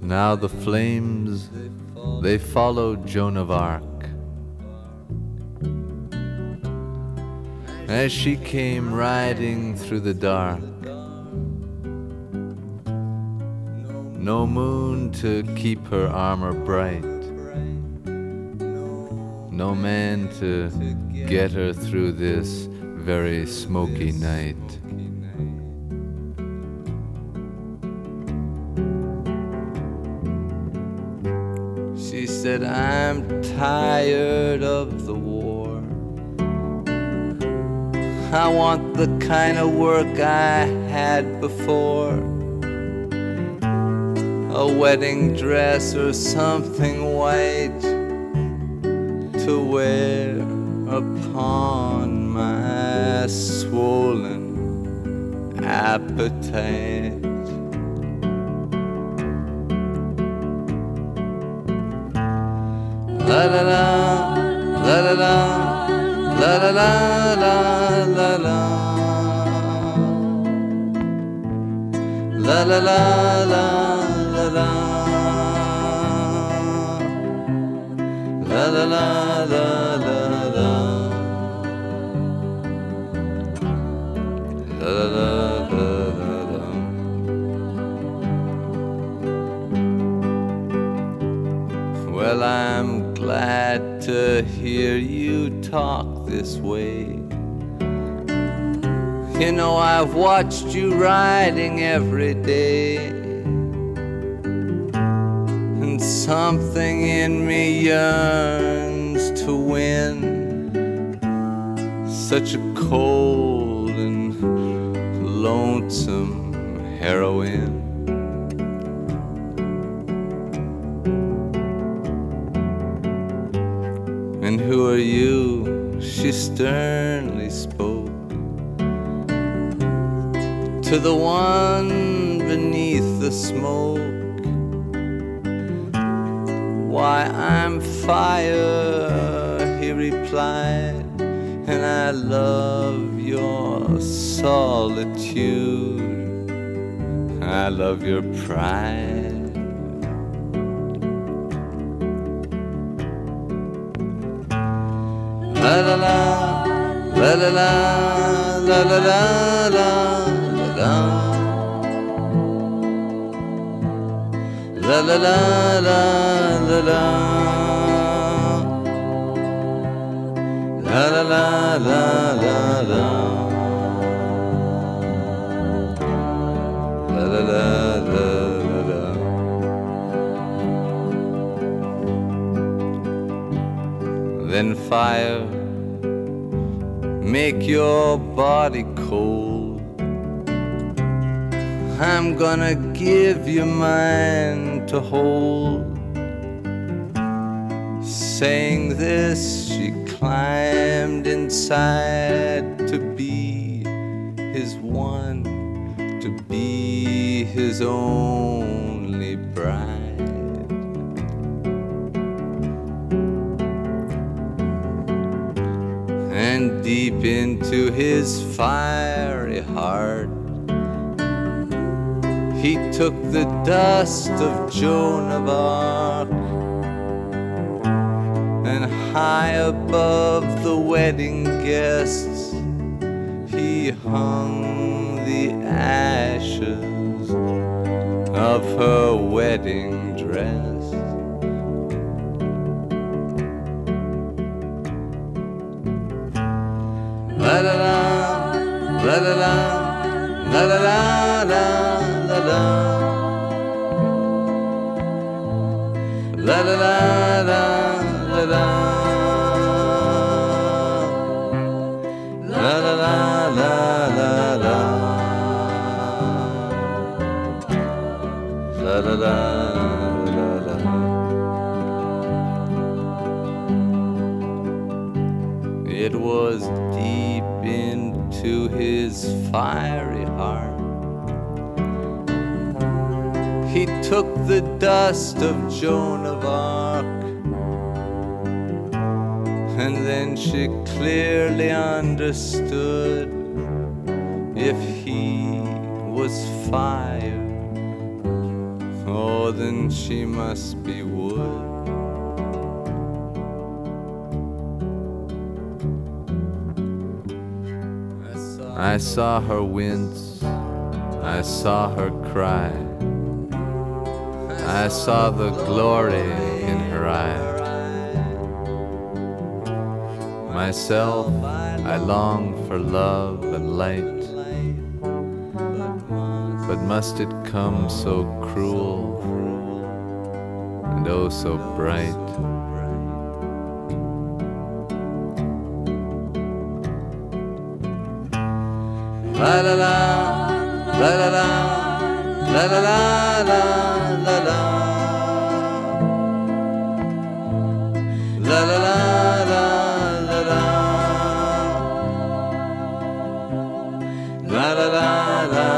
Now the flames, they followed Joan of Arc as she came riding through the dark. No moon to keep her armor bright, no man to get her through this very smoky night. She said, I'm tired of the war. I want the kind of work I had before. A wedding dress or something white to wear upon my swollen appetite. La la la, la la la, la la la, la la la, la la la, la la la, la la la, la la la, la la la. Well, I'm glad to hear you talk this way. You know, I've watched you riding every day, and something in me yearns to win such a cold and lonesome heroine. And who are you? She sternly spoke to the one beneath the smoke. Why, I'm fire, he replied, and I love your solitude. I love your pride. La la la, la la la, la la la, la la la, la la la, la la la, la la la, la la la, la la la, la la. Then fire, make your body cold. I'm gonna give you mine to hold. Saying this, she climbed inside to be his one, to be his only bride. And deep into his fiery heart, he took the dust of Joan of Arc, and high above the wedding guests, he hung the ashes of her wedding dress. La la la, la la la, la la la, la la la, la la la, la la la, la la la, la la la, la la la. It was deep into his fiery heart. He took the dust of Joan of Arc, and then she clearly understood if he was fire Oh, then she must be wood. I saw her wince, I saw her cry, I saw the glory in her eye. Myself, I long for love and light, but must it come so cruel and oh so bright? La la la, la la la, la la la, la la la, la la la, la la la, la la la.